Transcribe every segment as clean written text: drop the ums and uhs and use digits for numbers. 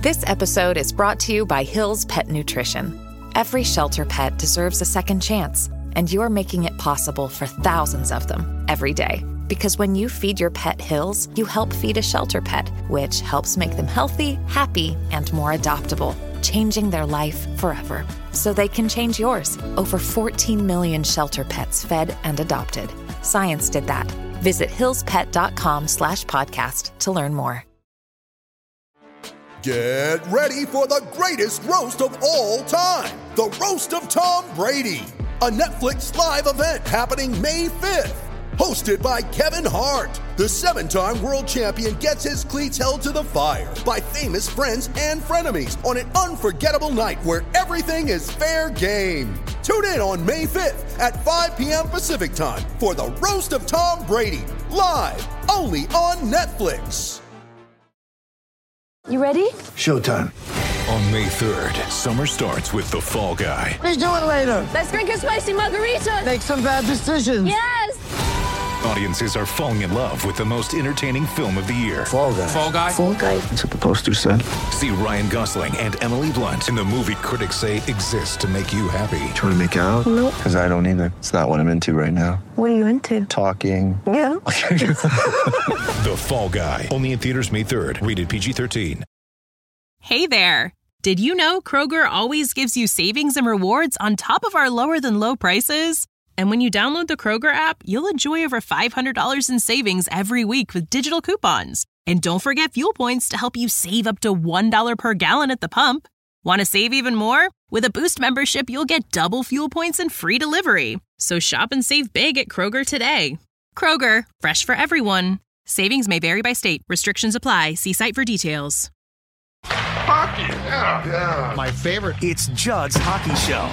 This episode is brought to you by Hill's Pet Nutrition. Every shelter pet deserves a second chance, and you're making it possible for thousands of them every day. Because when you feed your pet Hill's, you help feed a shelter pet, which helps make them healthy, happy, and more adoptable, changing their life forever. So they can change yours. Over 14 million shelter pets fed and adopted. Science did that. Visit hillspet.com/podcast to learn more. Get ready for the greatest roast of all time, the Roast of Tom Brady, a Netflix live event happening May 5th. Hosted by Kevin Hart, the 7-time world champion gets his cleats held to the fire by famous friends and frenemies on an unforgettable night where everything is fair game. Tune in on May 5th at 5 p.m. Pacific time for the Roast of Tom Brady, live only on Netflix. You ready? Showtime. On May 3rd, summer starts with The Fall Guy. Let's do it later. Let's drink a spicy margarita. Make some bad decisions. Yes! Audiences are falling in love with the most entertaining film of the year. Fall Guy. Fall Guy? Fall Guy. That's what the poster said. See Ryan Gosling and Emily Blunt in the movie critics say exists to make you happy. Trying to make it out? Nope. Because I don't either. It's not what I'm into right now. What are you into? Talking. Yeah. The Fall Guy. Only in theaters May 3rd. Rated PG-13. Hey there. Did you know Kroger always gives you savings and rewards on top of our lower than low prices? And when you download the Kroger app, you'll enjoy over $500 in savings every week with digital coupons. And don't forget fuel points to help you save up to $1 per gallon at the pump. Want to save even more? With a Boost membership, you'll get double fuel points and free delivery. So shop and save big at Kroger today. Kroger, fresh for everyone. Savings may vary by state. Restrictions apply. See site for details. Hockey, yeah. My favorite. It's Judd's Hockey Show.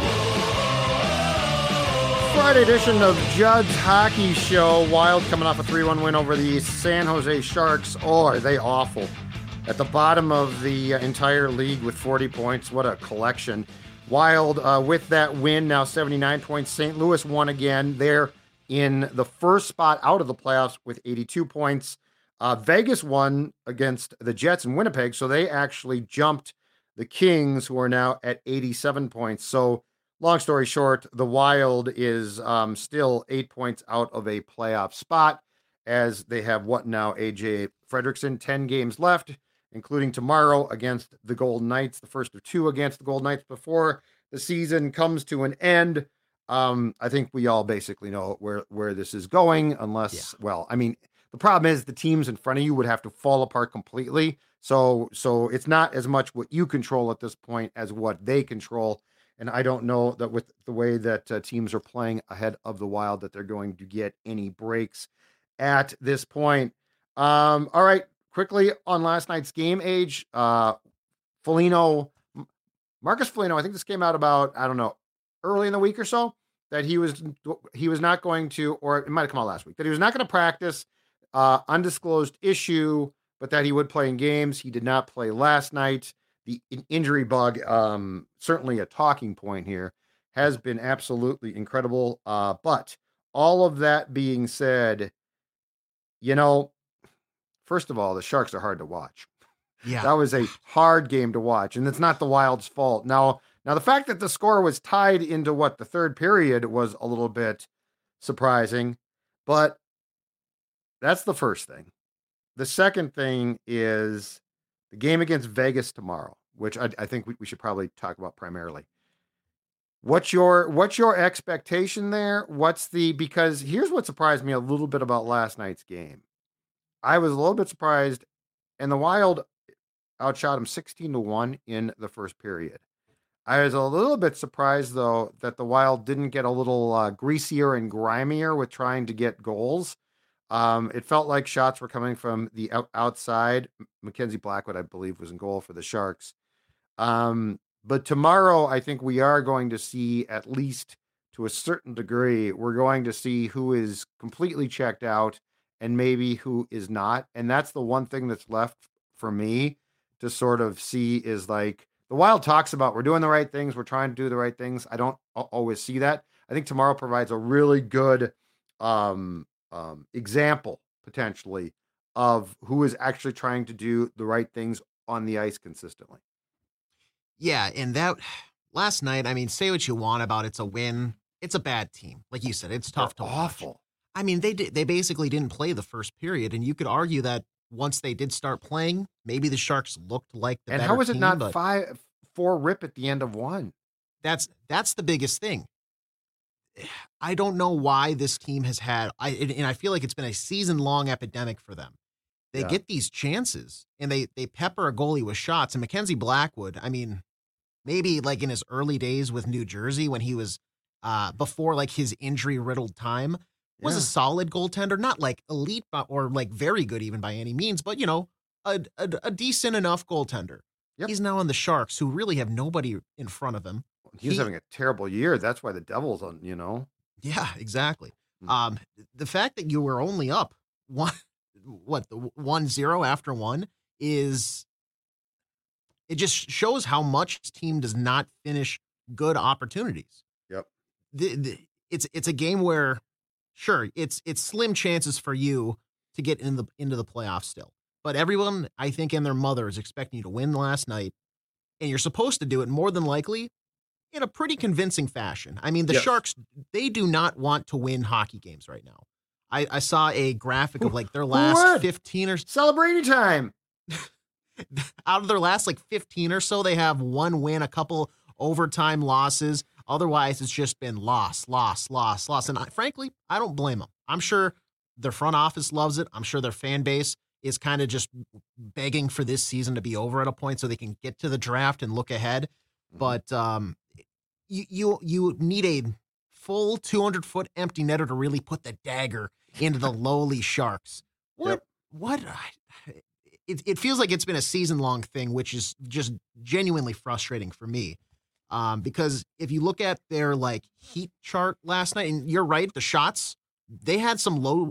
Friday edition of Judd's Hockey Show. Wild coming off a 3-1 win over the San Jose Sharks. Oh, are they awful. At the bottom of the entire league with 40 points. What a collection. Wild with that win, now 79 points. St. Louis won again. They're in the first spot out of the playoffs with 82 points. Vegas won against the Jets in Winnipeg, so they actually jumped the Kings, who are now at 87 points. So, long story short, the Wild is still 8 points out of a playoff spot, as they have AJ Fredrickson, 10 games left, including tomorrow against the Golden Knights, the first of two against the Golden Knights before the season comes to an end. I think we all basically know where this is going, unless, the problem is the teams in front of you would have to fall apart completely. So it's not as much what you control at this point as what they control. And I don't know that with the way that teams are playing ahead of the Wild that they're going to get any breaks at this point. All right, quickly on last night's game age. Marcus Foligno, I think this came out about, early in the week or so, that he was not going to, or it might have come out last week, that he was not going to practice. Undisclosed issue, but that he would play in games. He did not play last night. The injury bug, certainly a talking point here, has been absolutely incredible. But all of that being said, first of all, the Sharks are hard to watch. Yeah. That was a hard game to watch, and it's not the Wild's fault. Now the fact that the score was tied into the third period was a little bit surprising, but that's the first thing. The second thing is the game against Vegas tomorrow, which I think we should probably talk about primarily. What's your expectation there? Because here's what surprised me a little bit about last night's game. I was a little bit surprised, and the Wild outshot him 16-1 in the first period. I was a little bit surprised, though, that the Wild didn't get a little greasier and grimier with trying to get goals. It felt like shots were coming from the outside. Mackenzie Blackwood, I believe, was in goal for the Sharks. But tomorrow, I think we are going to see, at least to a certain degree, we're going to see who is completely checked out and maybe who is not. And that's the one thing that's left for me to sort of see is like the Wild talks about we're doing the right things. We're trying to do the right things. I don't always see that. I think tomorrow provides a really good example potentially of who is actually trying to do the right things on the ice consistently. Yeah, and that last night, I mean, say what you want about it's a win. It's a bad team. Like you said, it's tough to watch. Awful. I mean, they basically didn't play the first period, and you could argue that once they did start playing, maybe the Sharks looked like the better team. And how was it not 5-4 rip at the end of one? That's the biggest thing. I don't know why this team has had, and I feel like it's been a season-long epidemic for them. They get these chances, and they pepper a goalie with shots. And Mackenzie Blackwood, I mean, maybe like in his early days with New Jersey when he was before like his injury-riddled time, was a solid goaltender, not like elite or like very good even by any means, but you know, a decent enough goaltender. Yep. He's now on the Sharks, who really have nobody in front of him. He's having a terrible year. That's why the Devils on, you know. Yeah, exactly. The fact that you were only up 1-0 after one is, it just shows how much this team does not finish good opportunities. Yep. It's a game where, sure, it's slim chances for you to get into the playoffs still. But everyone, I think, and their mother is expecting you to win last night, and you're supposed to do it more than likely in a pretty convincing fashion. I mean, the Sharks, they do not want to win hockey games right now. I saw a graphic of like their last 15 or celebrating time. Out of their last like 15 or so, they have one win, a couple overtime losses. Otherwise, it's just been loss. And frankly, I don't blame them. I'm sure their front office loves it. I'm sure their fan base is kind of just begging for this season to be over at a point so they can get to the draft and look ahead. But you need a full 200-foot empty netter to really put the dagger into the lowly Sharks. What? It feels like it's been a season-long thing, which is just genuinely frustrating for me. Because if you look at their like heat chart last night, and you're right, the shots, they had some low,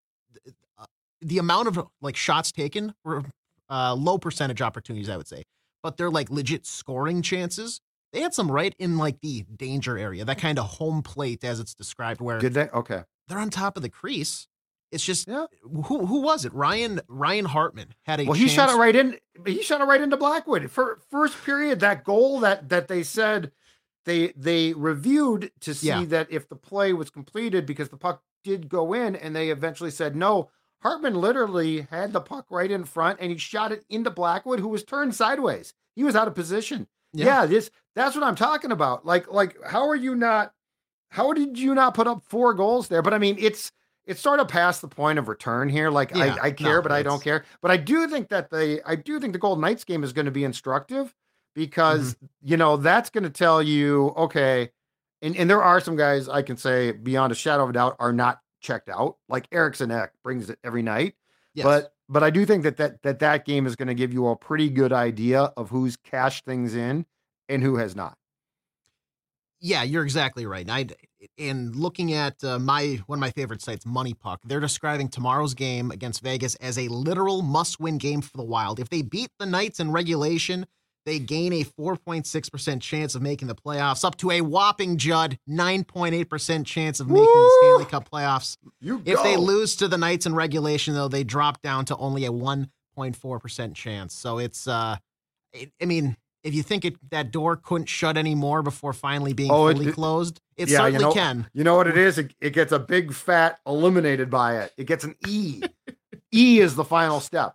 the amount of like shots taken were low percentage opportunities, I would say, but they're like legit scoring chances. They had some right in like the danger area, that kind of home plate as it's described, where did they? Okay. They're on top of the crease. It's just, who was it? Ryan Hartman had a chance. He shot it right in. He shot it right into Blackwood. For first period, that goal that they said they reviewed to see that if the play was completed, because the puck did go in, and they eventually said no. Hartman literally had the puck right in front, and he shot it into Blackwood, who was turned sideways. He was out of position. That's what I'm talking about. Like how did you not put up 4 goals there? But I mean, it's sort of past the point of return here. Like I care, but I don't care. But I do think the Golden Knights game is going to be instructive, because you know, that's going to tell you, okay, and there are some guys I can say beyond a shadow of a doubt are not checked out. Like Eriksson Ek brings it every night. Yes. But I do think that game is going to give you a pretty good idea of who's cashed things in and who has not. Yeah, you're exactly right. And looking at one of my favorite sites, Money Puck, they're describing tomorrow's game against Vegas as a literal must-win game for the Wild. If they beat the Knights in regulation, they gain a 4.6% chance of making the playoffs, up to a whopping, Judd, 9.8% chance of making the Stanley Cup playoffs. If they lose to the Knights in regulation, though, they drop down to only a 1.4% chance. So it's, I mean, if you think that door couldn't shut anymore before finally being fully closed, it certainly can. You know what it is? It gets a big fat eliminated by it. It gets an E. E is the final step.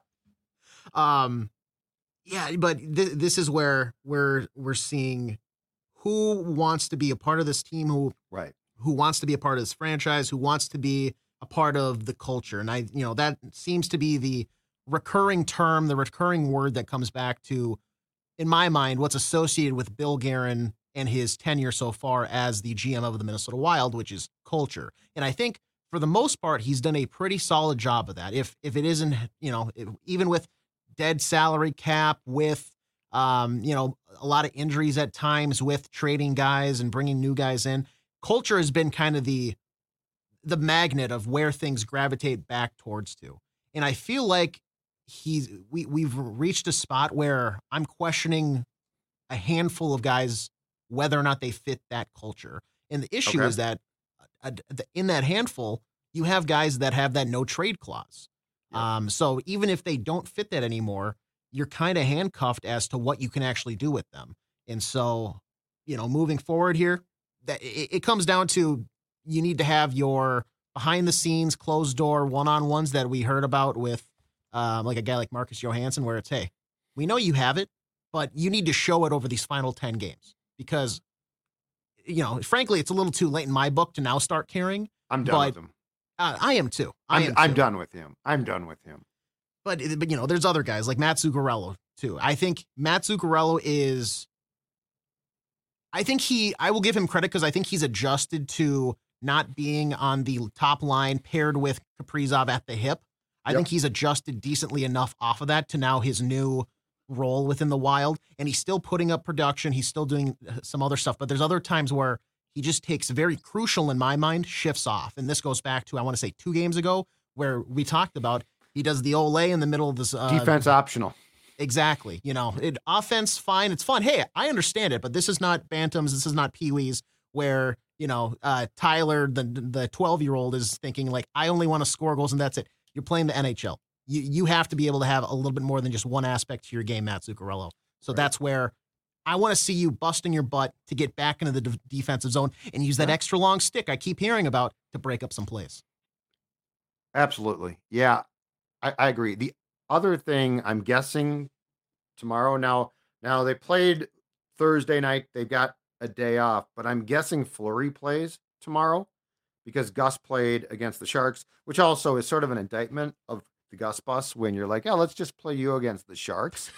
Yeah, but this is where we're seeing who wants to be a part of this team, who wants to be a part of this franchise, who wants to be a part of the culture. And that seems to be the recurring term, the recurring word that comes back to, in my mind, what's associated with Bill Guerin and his tenure so far as the GM of the Minnesota Wild, which is culture. And I think for the most part, he's done a pretty solid job of that. If it isn't, even with dead salary cap, with a lot of injuries at times, with trading guys and bringing new guys in, culture has been kind of the magnet of where things gravitate back towards to. And I feel like we've reached a spot where I'm questioning a handful of guys whether or not they fit that culture. And the issue is that in that handful, you have guys that have that no trade clause. So even if they don't fit that anymore, you're kind of handcuffed as to what you can actually do with them. And so, moving forward here, that it comes down to you need to have your behind the scenes, closed door one-on-ones that we heard about with like a guy like Marcus Johansson, where it's, hey, we know you have it, but you need to show it over these final 10 games because, frankly, it's a little too late in my book to now start caring. I'm done with him. I am too. I'm done with him. But there's other guys like Matt Zuccarello too. I think Matt Zuccarello I will give him credit because I think he's adjusted to not being on the top line paired with Kaprizov at the hip. I think he's adjusted decently enough off of that to now his new role within the Wild, and he's still putting up production. He's still doing some other stuff, but there's other times where he just takes very crucial, in my mind, shifts off. And this goes back to, I want to say 2 games ago, where we talked about he does the Olay in the middle of this. Defense optional. Exactly. Offense, fine. It's fun. Hey, I understand it, but this is not Bantams. This is not Pee-wees where, Tyler, the 12-year-old is thinking like, I only want to score goals and that's it. You're playing the NHL. You have to be able to have a little bit more than just one aspect to your game, Matt Zuccarello. So that's where I want to see you busting your butt to get back into the defensive zone and use that extra long stick I keep hearing about to break up some plays. Absolutely. Yeah, I agree. The other thing I'm guessing tomorrow, now they played Thursday night. They've got a day off, but I'm guessing Fleury plays tomorrow because Gus played against the Sharks, which also is sort of an indictment of the Gus bus when you're like, oh, let's just play you against the Sharks.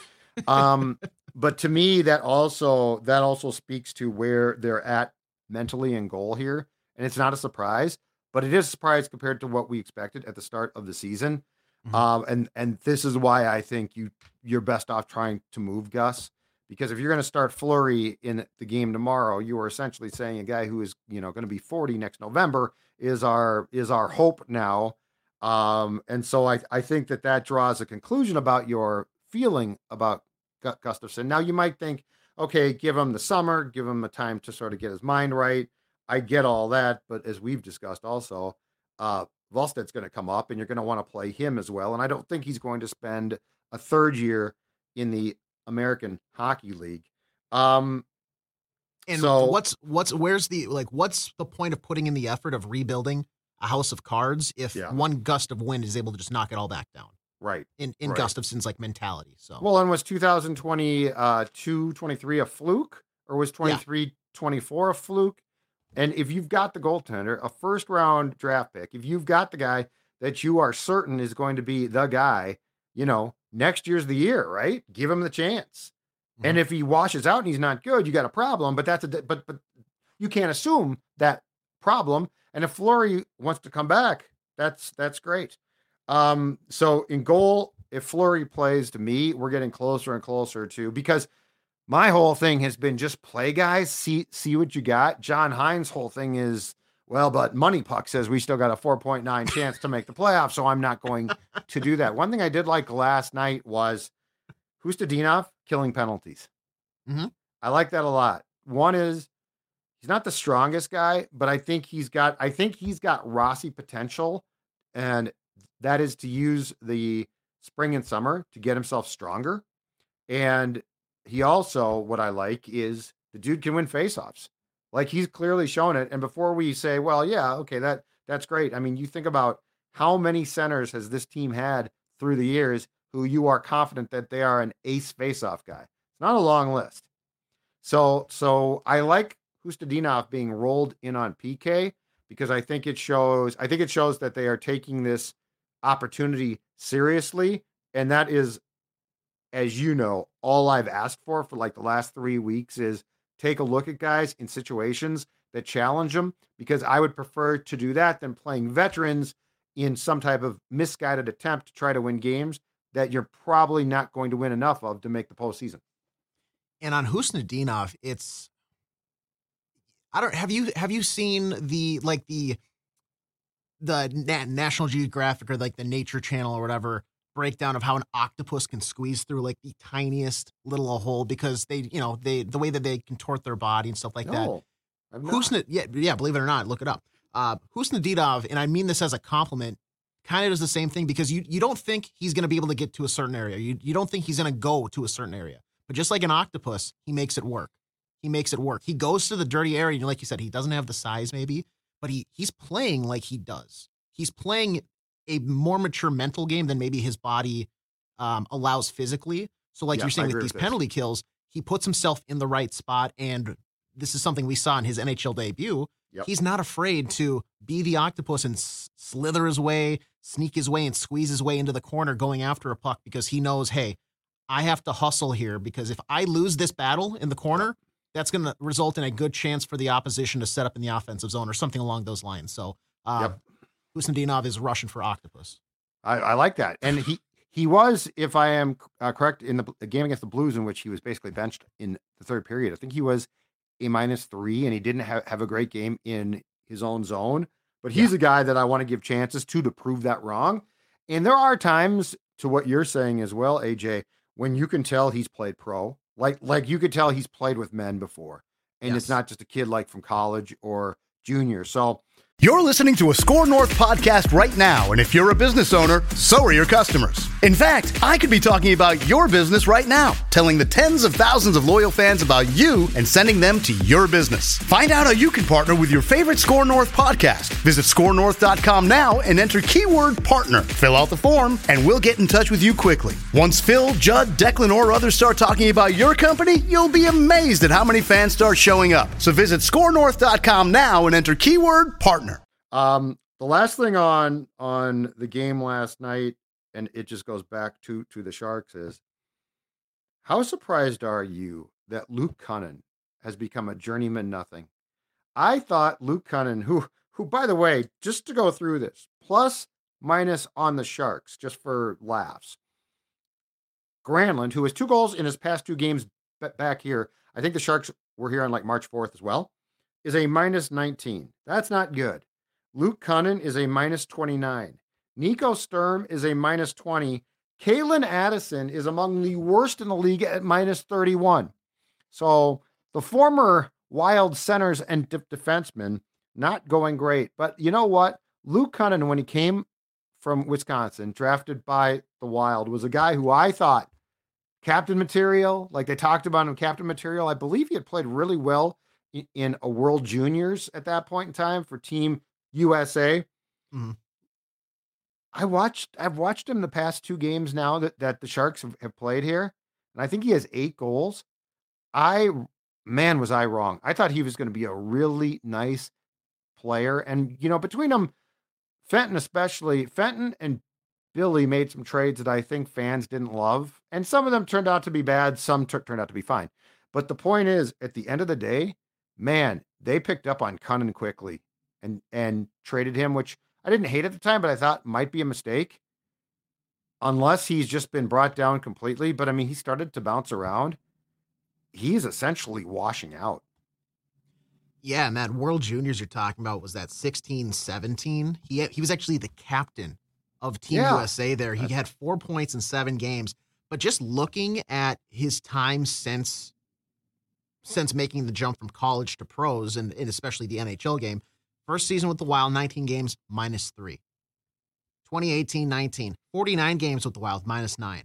But to me, that also speaks to where they're at mentally in goal here. And it's not a surprise, but it is a surprise compared to what we expected at the start of the season. And this is why I think you're best off trying to move Gus, because if you're going to start Fleury in the game tomorrow, you are essentially saying a guy who is, going to be 40 next November is our hope now. And so I think that draws a conclusion about your feeling about Gustafsson. Now you might think, okay, give him the summer, give him the time to sort of get his mind right. I get all that, but as we've discussed also, Volsted's going to come up and you're going to want to play him as well. And I don't think he's going to spend a third year in the American Hockey League. And so what's the point of putting in the effort of rebuilding a house of cards if one gust of wind is able to just knock it all back down? Right. In Gustafsson's mentality. So and was 2022-23 a fluke, or was 23-24 a fluke? And if you've got the goaltender, a first round draft pick, if you've got the guy that you are certain is going to be the guy, next year's the year, right? Give him the chance. Mm-hmm. And if he washes out and he's not good, you got a problem, but but you can't assume that problem. And if Fleury wants to come back, that's great. So in goal, if Fleury plays, to me, we're getting closer and closer to, because my whole thing has been just play guys, see what you got. John Hines' whole thing is, well, but Money Puck says we still got a 4.9 chance to make the playoffs, so I'm not going to do that. One thing I did like last night was Hustadinov killing penalties. Mm-hmm. I like that a lot. One is he's not the strongest guy, but I think he's got Rossi potential, and that is to use the spring and summer to get himself stronger. And he also, what I like is the dude can win faceoffs. Like, he's clearly shown it. And before we say, well, yeah, okay, that's great. I mean, you think about how many centers has this team had through the years who you are confident that they are an ace faceoff guy. It's not a long list. So I like Hustadinov being rolled in on PK because I think it shows that they are taking this opportunity seriously. And that is, as you know, all I've asked for like the last 3 weeks is take a look at guys in situations that challenge them, because I would prefer to do that than playing veterans in some type of misguided attempt to try to win games that you're probably not going to win enough of to make the postseason. And on Hustadinov, it's, have you seen the National Geographic or the Nature Channel or whatever breakdown of how an octopus can squeeze through the tiniest little hole because they the way that they contort their body and stuff like that. Believe it or not, look it up. Hustadinov, and I mean this as a compliment, kind of does the same thing because you don't think he's going to be able to get to a certain area. You don't think he's going to go to a certain area. But just like an octopus, he makes it work. He makes it work. He goes to the dirty area, and like you said, he doesn't have the size maybe, but he's playing like he does. He's playing a more mature mental game than maybe his body allows physically. So like you're saying with these penalty kills, he puts himself in the right spot, and this is something we saw in his NHL debut. Yep. He's not afraid to be the octopus and slither his way, sneak his way, and squeeze his way into the corner going after a puck because he knows, hey, I have to hustle here because if I lose this battle in the corner, that's going to result in a good chance for the opposition to set up in the offensive zone or something along those lines. So Khusnutdinov is Russian for octopus. I like that. And he was, if I am correct, in the game against the Blues in which he was basically benched in the third period. I think he was a -3, and he didn't have a great game in his own zone. But he's a guy that I want to give chances to prove that wrong. And there are times, to what you're saying as well, AJ, when you can tell he's played pro. Like you could tell he's played with men before. And it's not just a kid like from college or junior. So you're listening to a Score North podcast right now, and if you're a business owner, so are your customers. In fact, I could be talking about your business right now, telling the tens of thousands of loyal fans about you and sending them to your business. Find out how you can partner with your favorite Score North podcast. Visit scorenorth.com now and enter keyword partner. Fill out the form, and we'll get in touch with you quickly. Once Phil, Judd, Declan, or others start talking about your company, you'll be amazed at how many fans start showing up. So visit scorenorth.com now and enter keyword partner. The last thing on the game last night, and it just goes back to the Sharks, is how surprised are you that Luke Kunin has become a journeyman nothing? I thought Luke Kunin, who by the way, just to go through this, plus minus on the Sharks, just for laughs. Granlund, who has 2 goals in his past 2 games back here, I think the Sharks were here on like March 4th as well, is a -19. That's not good. Luke Kunin is a -29. Nico Sturm is a -20. Kalen Addison is among the worst in the league at -31. So the former Wild centers and defensemen not going great. But you know what? Luke Kunin, when he came from Wisconsin, drafted by the Wild, was a guy who I thought captain material, like they talked about him, captain material. I believe he had played really well in a World Juniors at that point in time for Team USA. Mm-hmm. I've watched him the past 2 games now that the Sharks have played here, and I think he has 8 goals. Was I wrong? I thought he was going to be a really nice player, and between them, Fenton and Billy made some trades that I think fans didn't love, and some of them turned out to be bad, some turned out to be fine. But the point is, at the end of the day, man, they picked up on Kunin quickly and traded him, which I didn't hate at the time, but I thought might be a mistake unless he's just been brought down completely. But I mean, he started to bounce around. He's essentially washing out. Yeah, and that World Juniors you're talking about was that 16-17. He was actually the captain of Team USA there. He had 4 points in 7 games. But just looking at his time since making the jump from college to pros and especially the NHL game, first season with the Wild, 19 games, -3. 2018-19, 49 games with the Wild, -9.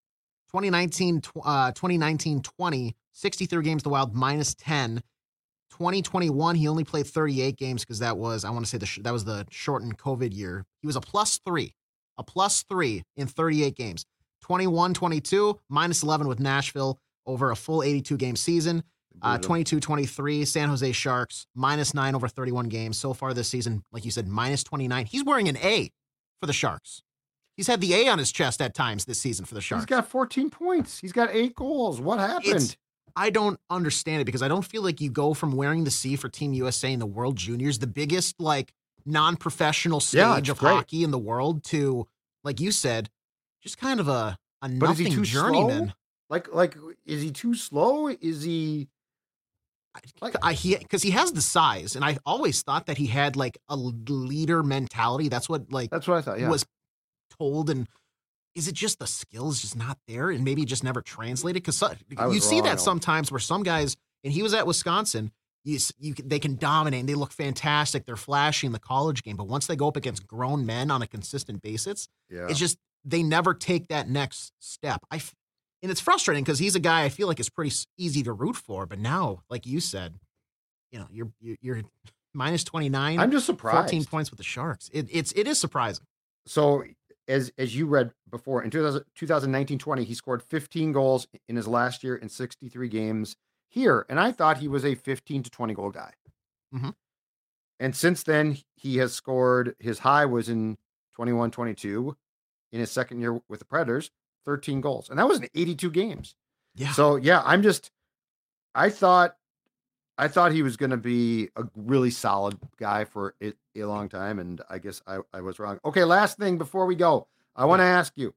2019-20, 63 games with the Wild, -10. 2021, he only played 38 games because that was, I want to say that was the shortened COVID year. He was a +3 in 38 games. 21-22, -11 with Nashville over a full 82-game season. 22-23, San Jose Sharks, -9 over 31 games. So far this season, like you said, -29. He's wearing an A for the Sharks. He's had the A on his chest at times this season for the Sharks. He's got 14 points. He's got 8 goals. What happened? I don't understand it because I don't feel like you go from wearing the C for Team USA in the World Juniors, the biggest non-professional stage of hockey in the world, to, like you said, just kind of a nothing journeyman. Like, is he too slow? Is he? Because he has the size, and I always thought that he had a leader mentality. That's what I thought. Yeah. Was told, and is it just the skills just not there, and maybe just never translated? Because you see that sometimes where some guys, and he was at Wisconsin, they can dominate and they look fantastic. They're flashy in the college game, but once they go up against grown men on a consistent basis, it's just they never take that next step. And it's frustrating because he's a guy I feel like is pretty easy to root for, but now, like you said, you're minus 29. I'm just surprised. 14 points with the Sharks. It is surprising. So as you read before, in 2019-20, he scored 15 goals in his last year in 63 games here, and I thought he was a 15 to 20 goal guy. Mm-hmm. And since then, he has scored. His high was in 21-22 in his second year with the Predators, 13 goals, and that was in 82 games. Yeah. So yeah, I thought he was going to be a really solid guy for a long time, and I guess I was wrong. Okay, last thing before we go, I want to ask you.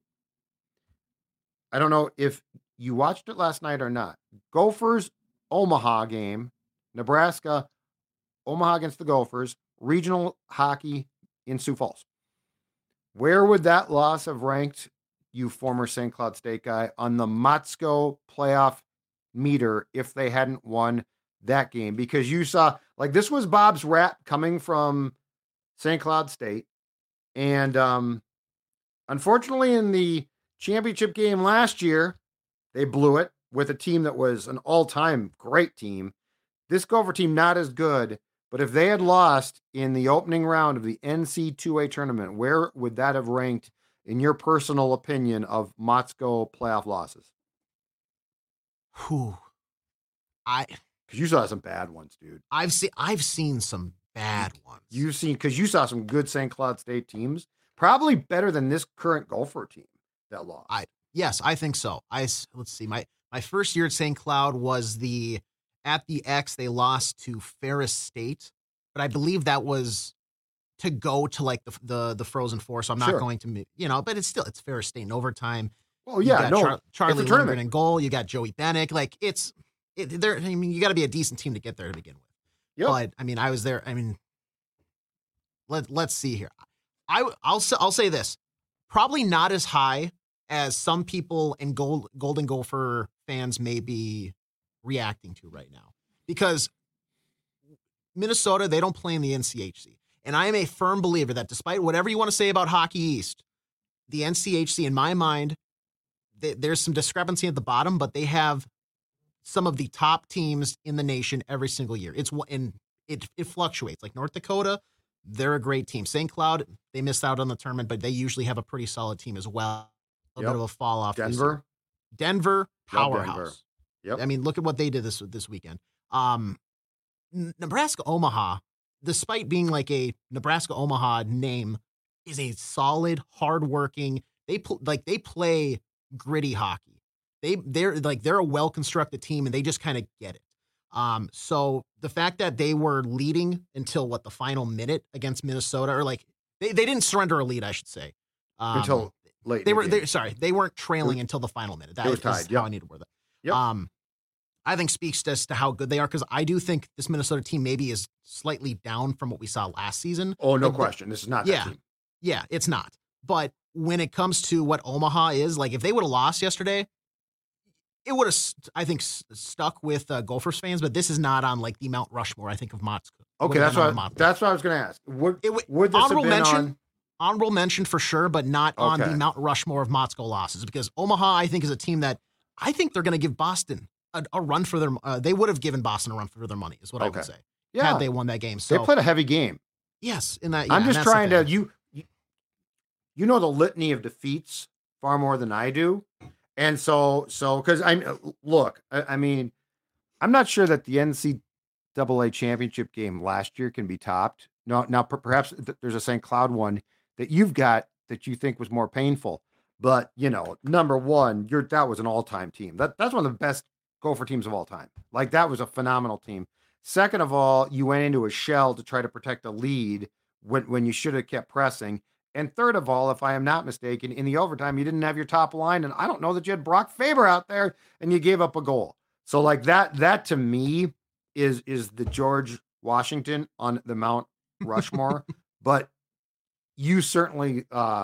I don't know if you watched it last night or not. Gophers Omaha game, Nebraska Omaha against the Gophers, regional hockey in Sioux Falls. Where would that loss have ranked you, former St. Cloud State guy, on the Motzko playoff meter if they hadn't won that game? Because you saw, like, this was Bob's rap coming from St. Cloud State. And unfortunately, in the championship game last year, they blew it with a team that was an all-time great team. This Gopher team, not as good, but if they had lost in the opening round of the NC2A tournament, where would that have ranked, in your personal opinion, of Motzko playoff losses? Whew. Because you saw some bad ones, dude. I've seen some bad ones. Because you saw some good St. Cloud State teams, probably better than this current Gopher team that lost. Yes, I think so. Let's see. My first year at St. Cloud was at the X. They lost to Ferris State, but I believe that was to go to like the Frozen Four. So I'm not going to, but it's Ferris State in overtime. Oh yeah, Charlie Lindgren in goal. You got Joey Bennick. Like you got to be a decent team to get there to begin with. Yep. But I mean, I was there. I mean, let's see here. I'll say this, probably not as high as some people and Golden Gopher fans may be reacting to right now, because Minnesota, they don't play in the NCHC. And I am a firm believer that despite whatever you want to say about Hockey East, the NCHC, in my mind, there's some discrepancy at the bottom, but they have some of the top teams in the nation every single year. It fluctuates. Like North Dakota, they're a great team. St. Cloud, they missed out on the tournament, but they usually have a pretty solid team as well. A bit of a fall off. Denver, powerhouse. Yep. I mean, look at what they did this weekend. Nebraska Omaha, despite being like a Nebraska Omaha name, is a solid, hardworking. They play gritty hockey. They're a well constructed team, and they just kind of get it. So the fact that they were leading until the final minute against Minnesota, or like they didn't surrender a lead, I should say, until late. They weren't trailing until the final minute. That was tied. How I need to word that. Yep. I think speaks as to how good they are, because I do think this Minnesota team maybe is slightly down from what we saw last season. Oh, no question. This is not that team. Yeah, it's not. But when it comes to what Omaha is, like if they would have lost yesterday, it would have, I think, stuck with Gophers fans. But this is not on like the Mount Rushmore, I think, of Motzko. Okay, that's what I was going to ask. Would this have been on? Honorable mention for sure, but not on the Mount Rushmore of Motzko losses, because Omaha, I think, is a team that I think they're going to give Boston a run for their. They would have given Boston a run for their money, is what I would say. Yeah, had they won that game. So they played a heavy game. Yes, in that. I'm just trying to you know the litany of defeats far more than I do, and so because I mean, I'm not sure that the NCAA championship game last year can be topped. Now perhaps there's a St. Cloud one that you've got that you think was more painful. But, number one, that was an all-time team. That's one of the best Gopher teams of all time. Like, that was a phenomenal team. Second of all, you went into a shell to try to protect a lead when you should have kept pressing. And third of all, if I am not mistaken, in the overtime, you didn't have your top line. And I don't know that you had Brock Faber out there, and you gave up a goal. So, like, that to me is the George Washington on the Mount Rushmore. But you certainly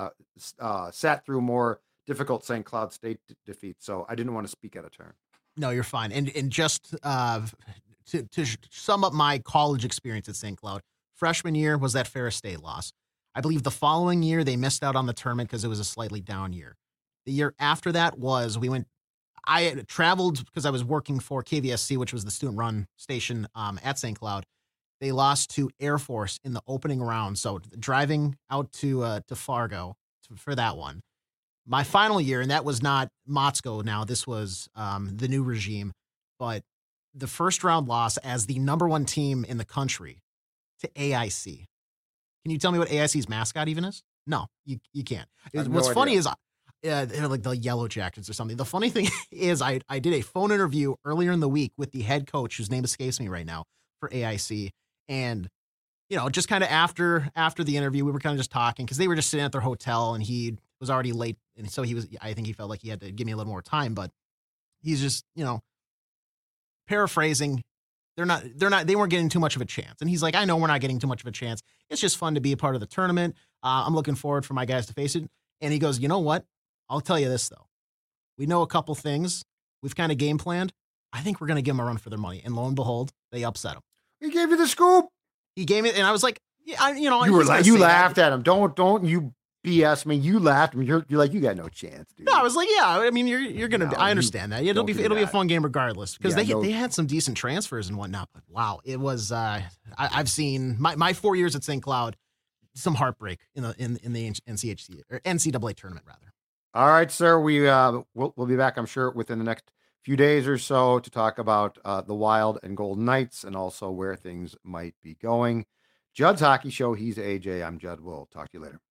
sat through more difficult St. Cloud State defeats, so I didn't want to speak out of turn. No, you're fine. And just to sum up my college experience at St. Cloud, freshman year was that Ferris State loss. I believe the following year they missed out on the tournament because it was a slightly down year. The year after that was I had traveled because I was working for KVSC, which was the student-run station at St. Cloud. They lost to Air Force in the opening round, so driving out to Fargo for that one. My final year, and that was not Motzko now, this was the new regime, but the first round loss as the number one team in the country to AIC. Can you tell me what AIC's mascot even is? No, you can't. What's funny is they're like the Yellow Jackets or something. The funny thing is I did a phone interview earlier in the week with the head coach, whose name escapes me right now, for AIC. And, just kind of after the interview, we were kind of just talking because they were just sitting at their hotel and he was already late. And so I think he felt like he had to give me a little more time, but he's just, paraphrasing. They weren't getting too much of a chance. And he's like, I know we're not getting too much of a chance. It's just fun to be a part of the tournament. I'm looking forward for my guys to face it. And he goes, you know what? I'll tell you this, though. We know a couple things. We've kind of game planned. I think we're going to give them a run for their money. And lo and behold, they upset him. He gave you the scoop. He gave it, and I was like, yeah, you laughed at him. Don't you BS me. You laughed at me. You're like, you got no chance, dude. No, I was like, yeah. I mean, you're gonna. I understand that. It'll be a fun game regardless because they had some decent transfers and whatnot. But wow, it was. I've seen my 4 years at St. Cloud, some heartbreak in the NCHC or NCAA tournament rather. All right, sir. We'll be back, I'm sure, within the next few days or so to talk about the Wild and Golden Knights and also where things might be going. Judd's Hockey Show. He's AJ. I'm Judd. We'll talk to you later.